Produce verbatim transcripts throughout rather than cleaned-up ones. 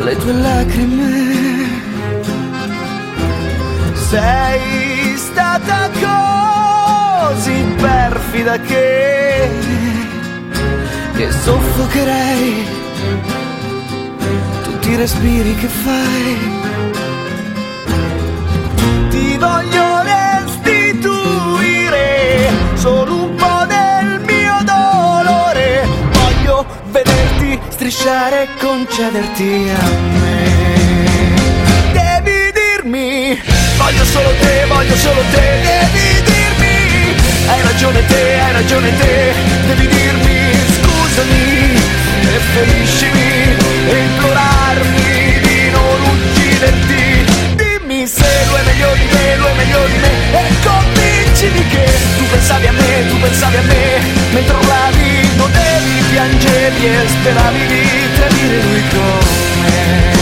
le tue lacrime. Sei stata così perfida che, che soffocherei tutti i respiri che fai. Ti voglio restituire solo un po' del mio dolore. Voglio vederti strisciare e concederti a me. Devi dirmi, voglio solo te, voglio solo te. Devi dirmi, hai ragione te, hai ragione te. Devi dirmi, scusami e feriscimi e implorarmi di non ucciderti. Dimmi se lo è meglio di me, lo è meglio di me. E convincimi che tu pensavi a me, tu pensavi a me. Mentre urlavi, godevi, piangevi e speravi di tradire lui come.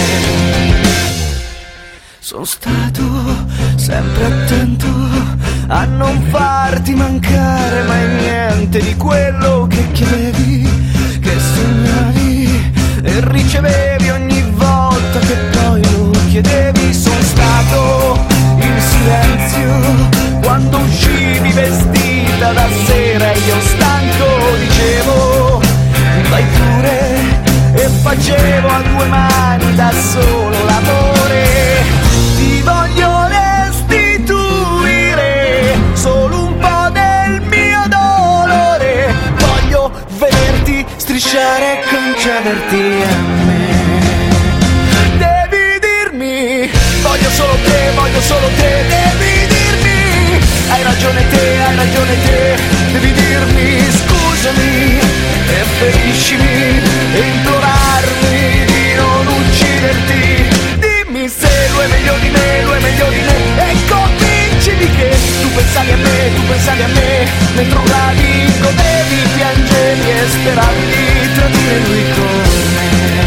Sono stato sempre attento a non farti mancare mai niente di quello che chiedevi, che sognavi e ricevevi ogni volta che poi lo chiedevi. Sono stato in silenzio quando uscivi vestita da sera e io stanco dicevo vai pure, e facevo a due mani da solo l'amore. Ti voglio restituire solo un po' del mio dolore. Voglio vederti strisciare e concederti a me. Devi dirmi, voglio solo te, voglio solo te. Devi dirmi, hai ragione te, hai ragione te. Devi dirmi, scusami e feriscimi e implorarmi di non ucciderti. Dimmi se lo è meglio di me, lo è meglio di me. E convincimi che tu pensavi a me, tu pensavi a me. Mentre urlavi, godevi, piangevi e speravi di tradire lui come.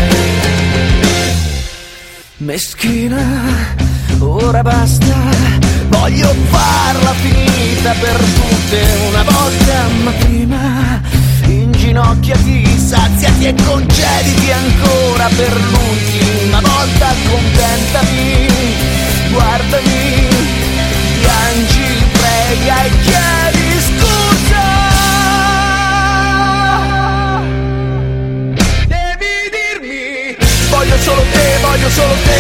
Meschina, ora basta, voglio farla finita per tutte una volta. Ma prima inginocchiati, saziati e concediti ancora per l'ultima volta. Accontentami, guardami, piangi, prega e chiedi scusa. Devi dirmi, voglio solo te, voglio solo te.